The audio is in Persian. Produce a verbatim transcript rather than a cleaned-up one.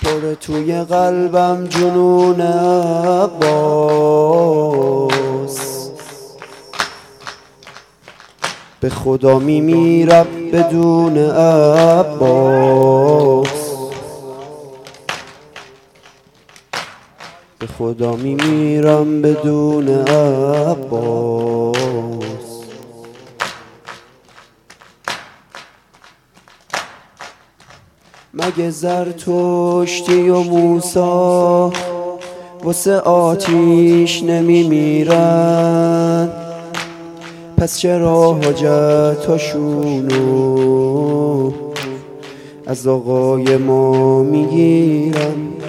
پر توی قلبم جنون عباس، به خدا میمیرم بدون عباس، به خدا میمیرم بدون عباس. مگه زرتشتی و موسی واسه آتیش نمیمیرن؟ پس چرا حاجتاشونو از آقای ما میگیرن؟